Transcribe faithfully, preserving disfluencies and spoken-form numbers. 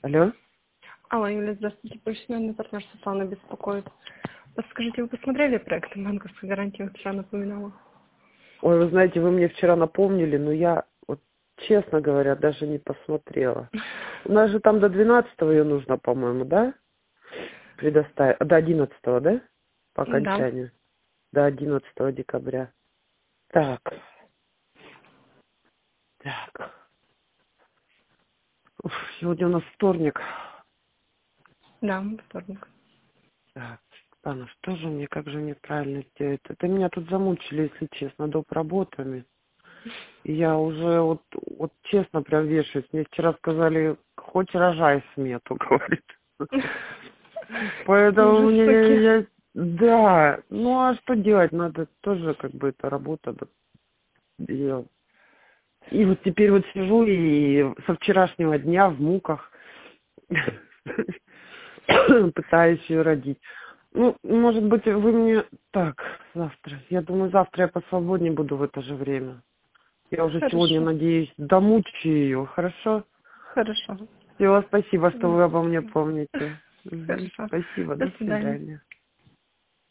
Алло? Алло, Юля, здравствуйте. Профессиональный партнер Светлана беспокоит. Подскажите, вы посмотрели проект банковской гарантии? Я вчера напоминала. Ой, вы знаете, вы мне вчера напомнили, но я, вот, честно говоря, даже не посмотрела. У нас же там до двенадцатого ее нужно, по-моему, да? Предоставить. До одиннадцатого, да? По Да. окончанию. До одиннадцатого декабря. Так. Так. Уф, сегодня у нас вторник. Да, вторник. Так, Анна, что же мне, как же мне правильно сделать? Это меня тут замучили, если честно, доп. Работами. И я уже вот, вот честно прям вешаюсь. Мне вчера сказали, хоть рожай смету, говорит. Поэтому Ужас мне, таки. я, да, ну а что делать? Надо тоже как бы это работа делать. И вот теперь вот сижу и со вчерашнего дня в муках пытаюсь ее родить. Ну, может быть, вы мне... Так, завтра. Я думаю, завтра я посвободнее буду в это же время. Я уже сегодня, Хорошо. надеюсь, домучу ее, хорошо? Хорошо. Все, спасибо, что М, вы обо мне помните. Мгм. Хорошо. Спасибо, До до свидания. свидания.